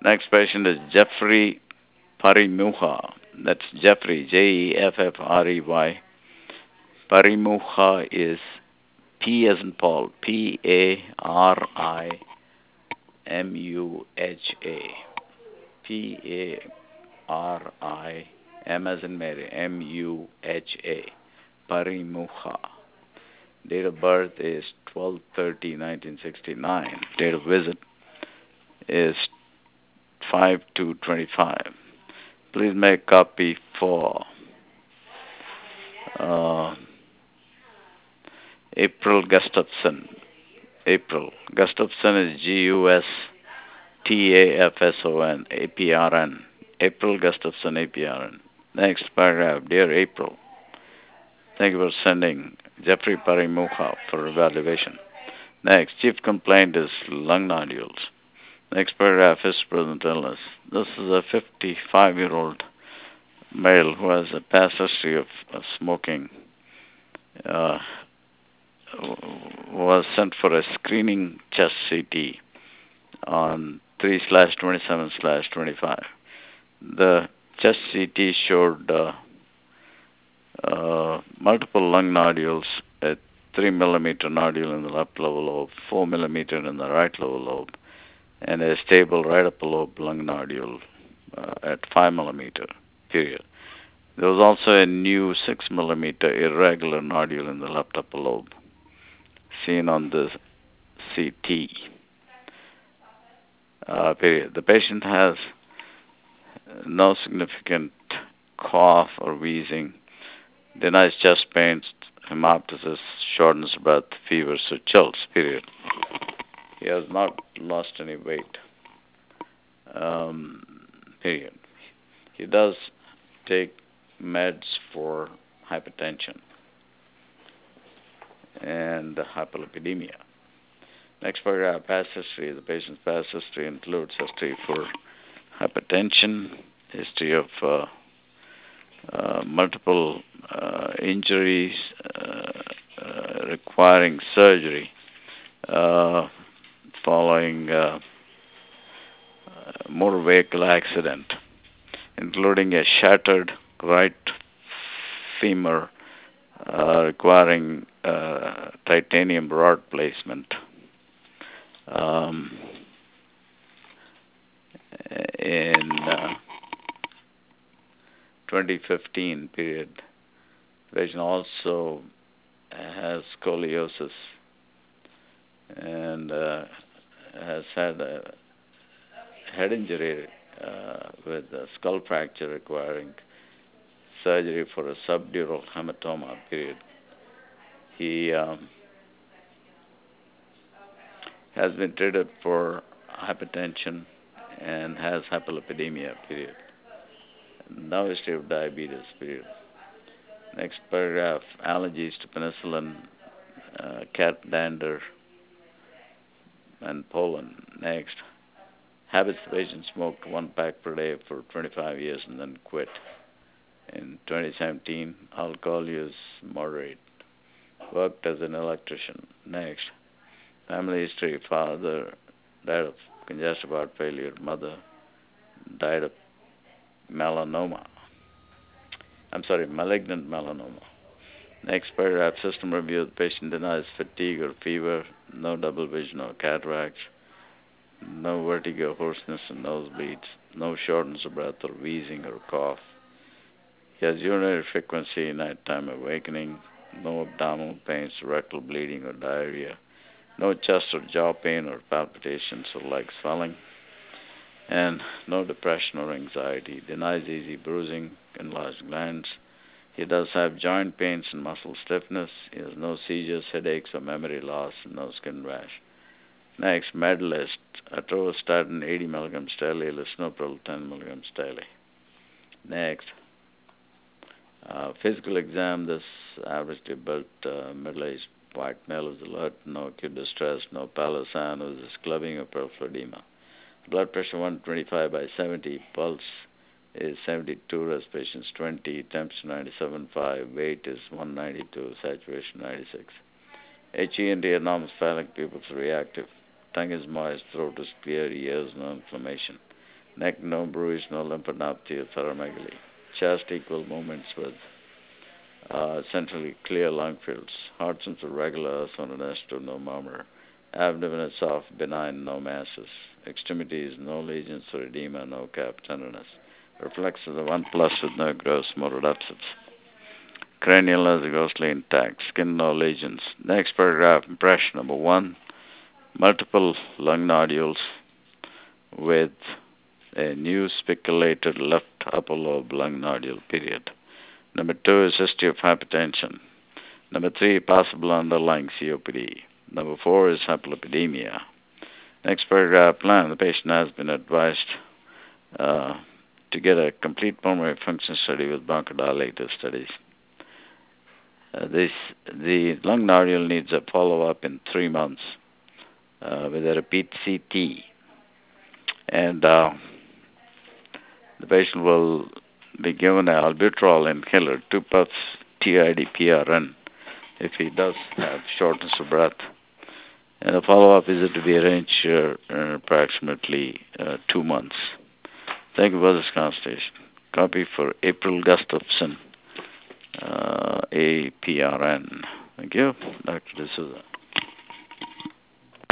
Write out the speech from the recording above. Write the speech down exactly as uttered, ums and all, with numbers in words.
Next patient is Jeffrey Parimuha. That's Jeffrey, J E F F R E Y. Parimuha is P as in Paul, P A R I M U H A. P A R I M as in Mary, M U H A. Parimuha. Date of birth is twelve thirty nineteen sixty-nine. Date of visit is five two twenty-five. Please make copy for uh, April Gustafson. April. Gustafson is G U S T A F S O N, A P R N. April Gustafson, A P R N. Next paragraph. Dear April, thank you for sending Jeffrey Parimuha for evaluation. Next, chief complaint is lung nodules. Next paragraph is present illness. This is a fifty-five-year-old male who has a past history of, of smoking. Uh, was sent for a screening chest C T on three slash twenty-seven slash twenty-five. The chest C T showed uh, uh, multiple lung nodules, a three millimeter nodule in the left lower lobe, four millimeter in the right lower lobe, and a stable right upper lobe lung nodule uh, at five millimeter, period. There was also a new six millimeter irregular nodule in the left upper lobe seen on the C T, uh, period. The patient has no significant cough or wheezing, denies chest pains, hemoptysis, shortness of breath, fever, so chills, period. He has not lost any weight, um, period. He does take meds for hypertension and hyperlipidemia. Next paragraph, past history. The patient's past history includes history for hypertension, history of uh, uh, multiple uh, injuries uh, uh, requiring surgery uh, following uh, uh, motor vehicle accident, including a shattered right femur uh, requiring uh, titanium rod placement. Um, in uh, twenty fifteen period, the patient also has scoliosis and uh, has had a head injury uh, with a skull fracture requiring surgery for a subdural hematoma, period. He um, has been treated for hypertension and has hyperlipidemia, period. Now history of diabetes, period. Next paragraph, allergies to penicillin, uh, cat dander, and pollen. Next, habits, the patient smoked one pack per day for twenty-five years and then quit. In twenty seventeen, alcohol use moderate. Worked as an electrician. Next, family history, father died of congestive heart failure, mother died of melanoma. I'm sorry, malignant melanoma. Next paragraph, system review. The patient denies fatigue or fever, no double vision or cataracts, no vertigo, hoarseness, and nosebleeds, no shortness of breath or wheezing or cough. He has urinary frequency, nighttime awakening, no abdominal pains, rectal bleeding or diarrhea, no chest or jaw pain or palpitations or leg swelling, and no depression or anxiety. Denies easy bruising, enlarged glands. He does have joint pains and muscle stiffness. He has no seizures, headaches, or memory loss, and no skin rash. Next, med list. Atorvastatin eighty milligrams daily, lisinopril ten milligrams daily. Next, uh, physical exam. This averagely built uh, middle-aged white male is alert, no acute distress, no pallor, cyanosis, clubbing, or peripheral edema. Blood pressure one twenty-five by seventy, pulse is seventy-two, respirations twenty, temperature ninety-seven point five, weight is one ninety-two, saturation ninety-six. H E N D enormous phallic pupils reactive. Tongue is moist, throat is clear, ears no inflammation. Neck no bruise, no lymphadenopathy or thoramegaly. Chest equal movements with uh, centrally clear lung fields. Heart central regular, soreness to no murmur. Abdomen is soft, benign, no masses. Extremities, no lesions or edema, no cap tenderness. Reflexes are one plus with no gross motor deficits. Cranial is grossly intact. Skin, no lesions. Next paragraph, impression number one. Multiple lung nodules with a new spiculated left upper lobe lung nodule, period. Number two is history of hypertension. Number three, possible underlying C O P D. Number four is hyperlipidemia. Next paragraph, plan. The patient has been advised uh, to get a complete pulmonary function study with bronchodilator studies. Uh, this, the lung nodule needs a follow-up in three months uh, with a repeat C T. And uh, the patient will be given an albuterol inhaler, two puffs T I D P R N, if he does have shortness of breath. And a follow-up visit to be arranged uh, in approximately uh, two months. Thank you for this consultation. Copy for April Gustafson, uh, A P R N. Thank you, Doctor D'Souza.